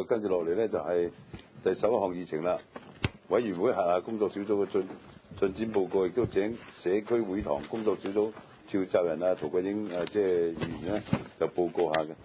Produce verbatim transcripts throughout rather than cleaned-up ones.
啊，跟住落嚟咧就係第十一項議程啦。委員會轄下工作小組嘅進進展報告，亦都請社區會堂工作小組召集人啊陶桂英誒即係議員咧就報告下嘅。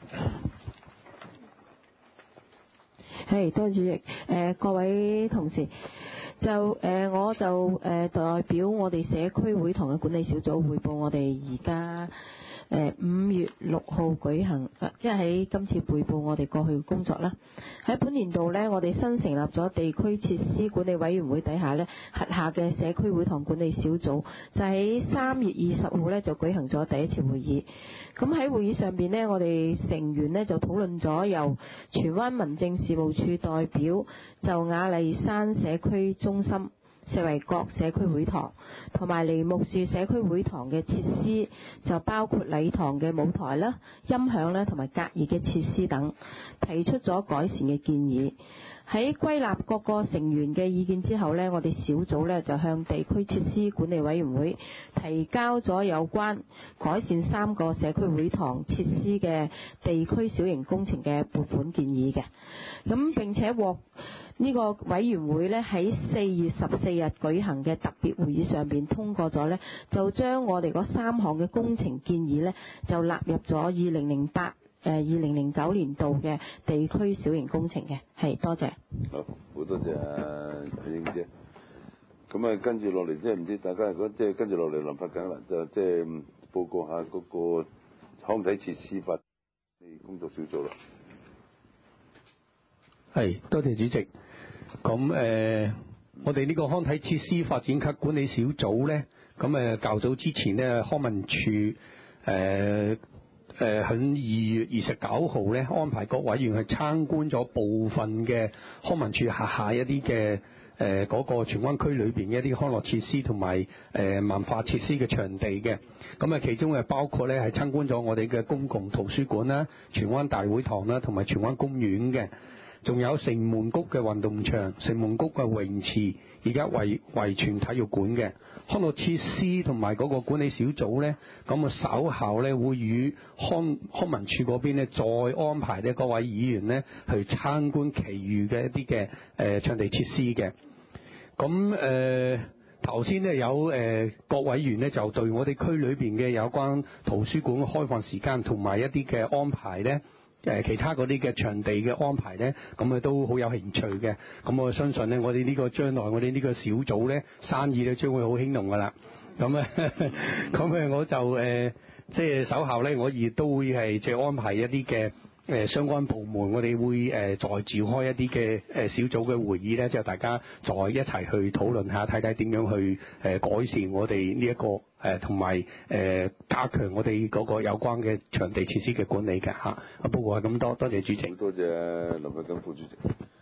係，多謝主席。誒、呃、各位同事，就誒、呃、我就誒、呃、代表我哋社區會堂嘅管理小組匯報我哋而家誒五月六號舉行，即係喺今次匯報我哋過去嘅工作啦。喺本年度呢，我哋新成立咗地區設施管理委員會底下呢，轄下嘅社區會堂管理小組就喺三月二十號呢就舉行咗第一次會議。咁喺會議上邊呢，我哋成員呢就討論咗由荃灣民政事務處代表就雅麗珊社區中心、石圍角社區會堂同埋梨木樹社區會堂嘅設施，就包括禮堂嘅舞台啦、音響啦同埋隔熱嘅設施等，提出咗改善嘅建議。喺歸納各個成員嘅意見之後呢，我哋小組呢就向地區設施管理委員會提交咗有關改善三個社區會堂設施嘅地區小型工程嘅撥款建議嘅。咁並且獲呢個委員會呢喺四月十四日舉行嘅特別會議上邊通過咗呢，就將我哋嗰三項嘅工程建議呢就納入咗二零零八誒二零零九年度嘅地區小型工程嘅。係，多謝。 好，好多謝阿英姐。咁啊，跟住落嚟即係唔知大家如果即係跟住落嚟林發緊啦，就即係報告下嗰個康體設施法工作小組啦。 係，多謝主席。咁誒、呃，我哋呢個康體設施發展及管理小組咧，咁誒較早之前咧，康文署誒誒喺二月二十九號咧安排各委員去參觀咗部分嘅康文署轄下一啲嘅誒嗰個荃灣區裏邊嘅一啲康樂設施同埋誒文化設施嘅場地嘅。咁啊，其中誒包括咧係參觀咗我哋嘅公共圖書館啦、荃灣大會堂啦同埋荃灣公園嘅。仲有城門谷嘅運動場、城門谷嘅泳池，而家維維全體育館嘅康樂設施同埋嗰個管理小組呢，咁啊稍後呢會與康康文署嗰邊呢再安排呢各位議員呢去參觀其餘嘅一啲嘅誒場地設施嘅。咁誒頭先呢有誒、呃、各委員呢就對我哋區裏邊嘅有關圖書館開放時間同埋一啲嘅安排呢。誒其他嗰啲嘅場地嘅安排咧，咁啊都好有興趣嘅。咁我相信咧，我哋呢個將來我哋呢個小組咧，生意咧將會好興隆噶啦。咁啊，咁啊我就誒即係稍後咧，我亦都會係即係安排一啲嘅誒相關部門，我哋會誒再召開一啲嘅誒小組嘅會議咧，之後大家再一齊去討論下，睇睇點樣去誒改善我哋呢一個。誒同埋誒加強我哋嗰個有關嘅場地設施嘅管理嘅嚇。啊，報告係咁多，多謝主席。 多謝林發緊副主席。